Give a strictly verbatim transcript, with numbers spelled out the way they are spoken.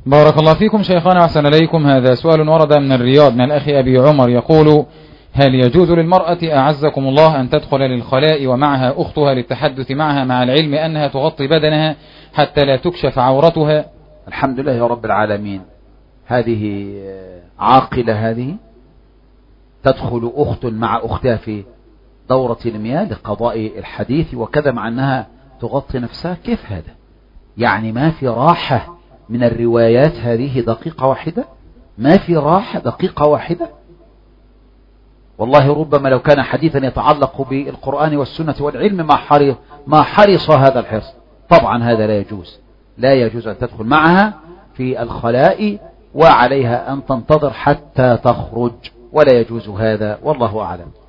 بارك الله فيكم شيخنا وأحسن إليكم. هذا سؤال ورد من الرياض من الأخ أبي عمر يقول: هل يجوز للمرأة أعزكم الله أن تدخل للخلاء ومعها أختها للتحدث معها مع العلم أنها تغطي بدنها حتى لا تكشف عورتها؟ الحمد لله يا رب العالمين. هذه عاقلة، هذه تدخل أخت مع أختها في دورة المياه لقضاء الحديث وكذا مع أنها تغطي نفسها؟ كيف هذا؟ يعني ما في راحة من الروايات هذه دقيقة واحدة؟ ما في راحة دقيقة واحدة؟ والله ربما لو كان حديثا يتعلق بالقرآن والسنة والعلم ما حرص ما حرص هذا الحرص. طبعا هذا لا يجوز، لا يجوز أن تدخل معها في الخلاء وعليها أن تنتظر حتى تخرج، ولا يجوز هذا، والله أعلم.